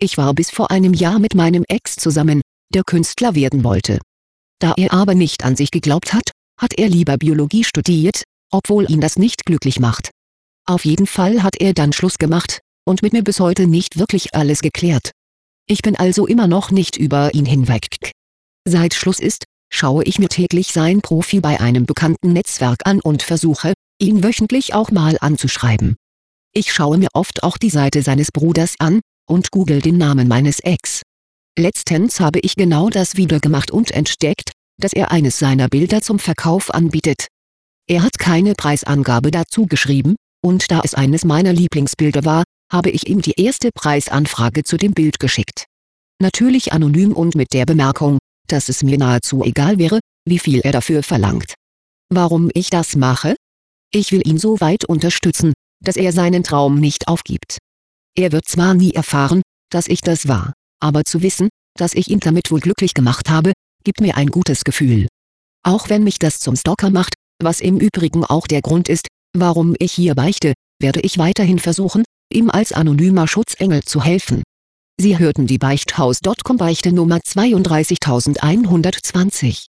Ich war bis vor einem Jahr mit meinem Ex zusammen, der Künstler werden wollte. Da er aber nicht an sich geglaubt hat, hat er lieber Biologie studiert, obwohl ihn das nicht glücklich macht. Auf jeden Fall hat er dann Schluss gemacht, und mit mir bis heute nicht wirklich alles geklärt. Ich bin also immer noch nicht über ihn hinweg. Seit Schluss ist, schaue ich mir täglich sein Profil bei einem bekannten Netzwerk an und versuche, ihn wöchentlich auch mal anzuschreiben. Ich schaue mir oft auch die Seite seines Bruders an, und google den Namen meines Ex. Letztens habe ich genau das wieder gemacht und entdeckt, dass er eines seiner Bilder zum Verkauf anbietet. Er hat keine Preisangabe dazu geschrieben, und da es eines meiner Lieblingsbilder war, habe ich ihm die erste Preisanfrage zu dem Bild geschickt. Natürlich anonym und mit der Bemerkung, dass es mir nahezu egal wäre, wie viel er dafür verlangt. Warum ich das mache? Ich will ihn so weit unterstützen, dass er seinen Traum nicht aufgibt. Er wird zwar nie erfahren, dass ich das war, aber zu wissen, dass ich ihn damit wohl glücklich gemacht habe, gibt mir ein gutes Gefühl. Auch wenn mich das zum Stalker macht, was im Übrigen auch der Grund ist, warum ich hier beichte, werde ich weiterhin versuchen, ihm als anonymer Schutzengel zu helfen. Sie hörten die Beichthaus.com Beichte Nummer 32120.